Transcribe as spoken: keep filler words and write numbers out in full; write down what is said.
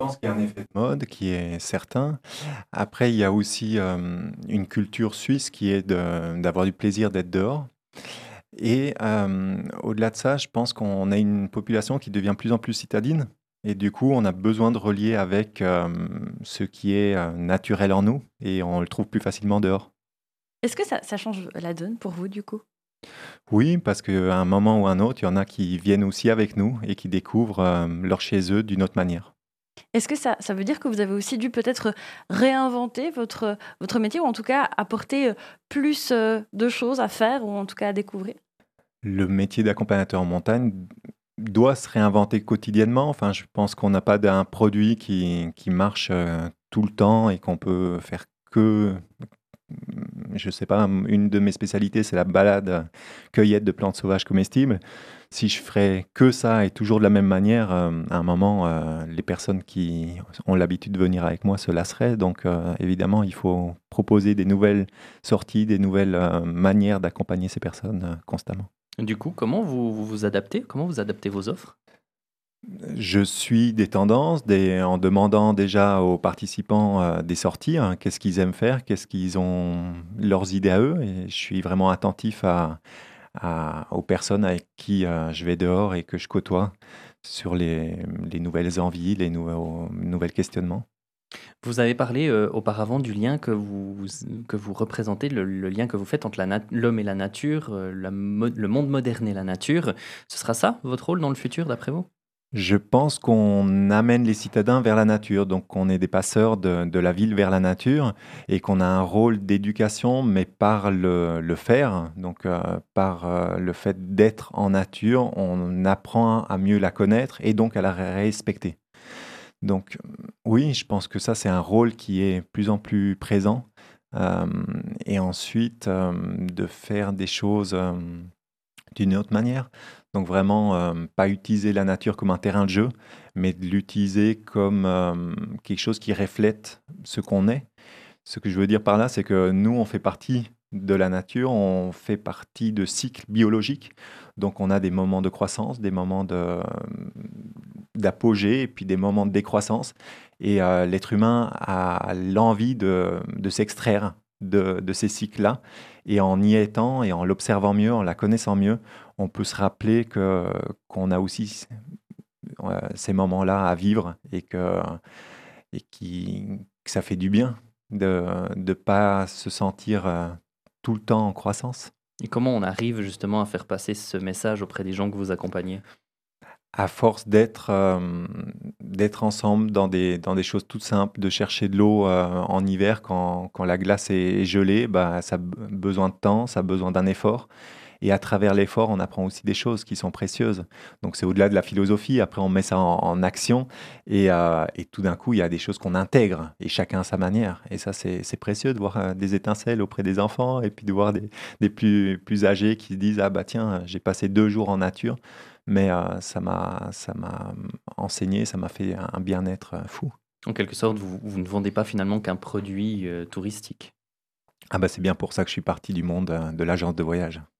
pense qu'il y a un effet de mode qui est certain. Après, il y a aussi euh, une culture suisse qui est de- d'avoir du plaisir d'être dehors. Et euh, au-delà de ça, je pense qu'on a une population qui devient de plus en plus citadine. Et du coup, on a besoin de relier avec euh, ce qui est euh, naturel en nous et on le trouve plus facilement dehors. Est-ce que ça ça change la donne pour vous, du coup? Oui, parce qu'à un moment ou un autre, il y en a qui viennent aussi avec nous et qui découvrent euh, leur chez eux d'une autre manière. Est-ce que ça ça veut dire que vous avez aussi dû peut-être réinventer votre, votre métier ou en tout cas apporter, heu, plus, heu, de choses à faire ou en tout cas à découvrir? Le métier d'accompagnateur en montagne doit se réinventer quotidiennement. Enfin, je pense qu'on n'a pas d'un produit qui, qui marche euh, tout le temps et qu'on peut faire que, mm, je sais pas, une de mes spécialités, c'est la balade euh, cueillette de plantes sauvages comestibles. Si je ferais que ça et toujours de la même manière, euh, à un moment, euh, les personnes qui ont l'habitude de venir avec moi se lasseraient. Donc, euh, évidemment, il faut proposer des nouvelles sorties, des nouvelles euh, manières d'accompagner ces personnes euh, constamment. Du coup, comment vous vous vous adaptez? Comment vous adaptez vos offres? Je suis des tendances des en demandant déjà aux participants, heu, des sorties, hein. Qu'est-ce qu'ils aiment faire? Qu'est-ce qu'ils ont leurs idées à eux? Et je suis vraiment attentif à à aux personnes avec qui, heu, je vais dehors et que je côtoie sur les les nouvelles envies, les nouveaux nouvelles questionnements. Vous avez parlé, heu, auparavant du lien que vous que vous représentez, le le lien que vous faites entre la nat l'homme et la nature, heu, la mo le monde moderne et la nature. Ce sera ça, votre rôle dans le futur, d'après vous? Je pense qu'on amène les citadins vers la nature, donc on est des passeurs de, de la ville vers la nature et qu'on a un rôle d'éducation, mais par le, le faire, donc euh, par euh, le fait d'être en nature, on apprend à mieux la connaître et donc à la respecter. Donc oui, je pense que ça, c'est un rôle qui est de plus en plus présent. Euh, et ensuite, euh, de faire des choses... euh, d'une autre manière. Donc vraiment, euh, pas utiliser la nature comme un terrain de jeu, mais de l'utiliser comme euh, quelque chose qui reflète ce qu'on est. Ce que je veux dire par là, c'est que nous, on fait partie de la nature, on fait partie de cycles biologiques. Donc on a des moments de croissance, des moments de, d'apogée et puis des moments de décroissance. Et euh, l'être humain a l'envie de, de s'extraire de, de ces cycles-là. Et en y étant et en l'observant mieux, en la connaissant mieux, on peut se rappeler que, qu'on a aussi euh, ces moments-là à vivre et que, et qui, que ça fait du bien de ne pas se sentir euh, tout le temps en croissance. Et comment on arrive justement à faire passer ce message auprès des gens que vous accompagnez? À force d'être euh, d'être ensemble dans des, dans des choses toutes simples, de chercher de l'eau euh, en hiver quand, quand la glace est, est gelée, bah, ça a b- besoin de temps, ça a besoin d'un effort. Et à travers l'effort, on apprend aussi des choses qui sont précieuses. Donc c'est au-delà de la philosophie, après on met ça en, en action et, euh, et tout d'un coup, il y a des choses qu'on intègre et chacun à sa manière. Et ça, c'est c'est précieux de voir euh, des étincelles auprès des enfants et puis de voir des, des plus, plus âgés qui se disent, ah bah tiens, j'ai passé deux jours en nature, mais euh, ça m'a ça m'a enseigné, ça m'a fait un bien-être euh, fou. En quelque sorte, vous vous ne vendez pas finalement qu'un produit, heu, touristique. Ah bah c'est bien pour ça que je suis parti du monde euh, de l'agence de voyage.